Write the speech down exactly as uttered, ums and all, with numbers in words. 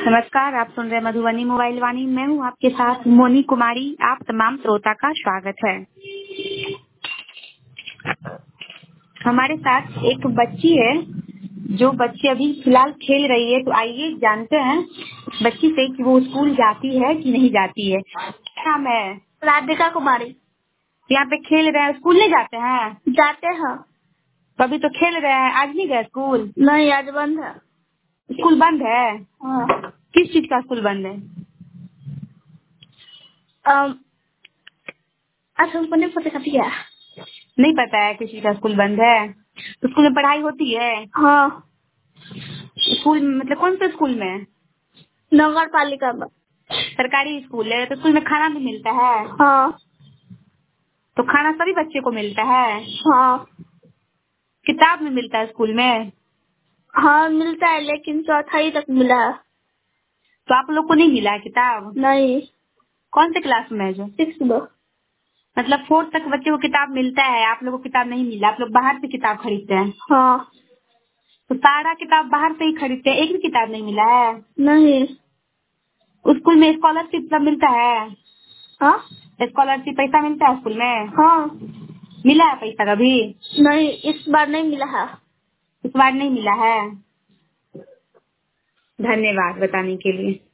नमस्कार, आप सुन रहे मधुबनी मोबाइल वाणी। मैं हूँ आपके साथ मोनी कुमारी। आप तमाम श्रोता का स्वागत है। हमारे साथ एक बच्ची है, जो बच्ची अभी फिलहाल खेल रही है। तो आइए जानते हैं बच्ची से कि वो स्कूल जाती है कि नहीं जाती है। क्या नाम है? राधिका कुमारी। यहाँ पे खेल रहे हैं, स्कूल नहीं जाते हैं? जाते हैं। तो अभी तो खेल रहे हैं, आज नहीं गए स्कूल? नहीं, आज बंद है। स्कूल बंद है? हाँ। किस चीज का स्कूल बंद है? अम, आज हमको नहीं पता कभी है। नहीं पता है किसी का स्कूल बंद है। तो स्कूल में पढ़ाई होती है? हाँ। स्कूल मतलब कौन से स्कूल में? नगर पालिका में। सरकारी स्कूल है। तो स्कूल में खाना भी मिलता है? हाँ। तो खाना सभी बच्चे को मिलता है? हाँ। किताब में मिलता है स्कूल में? हाँ मिलता है, लेकिन चौथाई तक मिला है। तो आप लोग को नहीं मिला है किताब? नहीं। कौन से क्लास में है जो? सिक्स में। मतलब फोर्थ तक बच्चे को किताब मिलता है, आप लोग को किताब नहीं मिला। आप लोग बाहर से किताब खरीदते हैं? हाँ। तो सारा किताब बाहर से ही खरीदते हैं, एक भी किताब नहीं मिला है? नहीं। स्कूल में स्कॉलरशिप सब मिलता है? हाँ। स्कॉलरशिप पैसा मिलता है स्कूल में? हाँ। मिला है पैसा कभी? नहीं, इस बार नहीं मिला है। इस बार नहीं मिला है। धन्यवाद बताने के लिए।